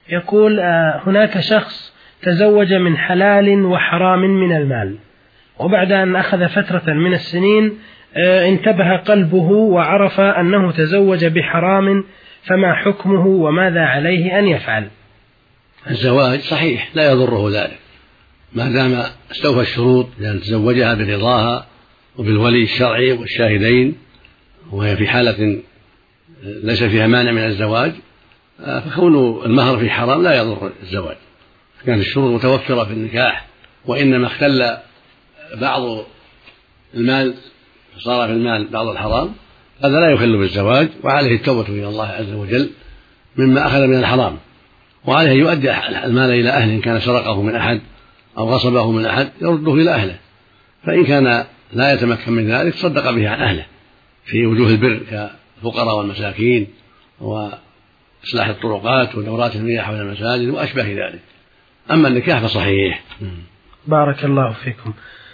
يقول هناك شخص تزوج من حلال وحرام من المال، وبعد أن أخذ فترة من السنين انتبه قلبه وعرف أنه تزوج بحرام، فما حكمه وماذا عليه أن يفعل؟ الزواج صحيح لا يضره ذلك ما دام استوفى الشروط، لأن تزوجها برضاها وبالولي الشرعي والشاهدين، وهي في حالة ليس فيها مانع من الزواج، فكون المهر في حرام لا يضر الزواج. كانت الشروط متوفرة في النكاح، وإنما اختل بعض المال فصار في المال بعض الحرام، هذا لا يخل بالزواج، وعليه التوبة إلى الله عز وجل مما أخذ من الحرام، وعليه أن يؤدي المال إلى أهله إن كان سرقه من أحد أو غصبه من أحد يرده إلى أهله، فإن كان لا يتمكن من ذلك صدق به عن أهله في وجوه البر كالفقراء والمساكين وإصلاح الطرقات ودورات المياه حول المساجد وأشبه ذلك. أما النكاح فصحيح. بارك الله فيكم.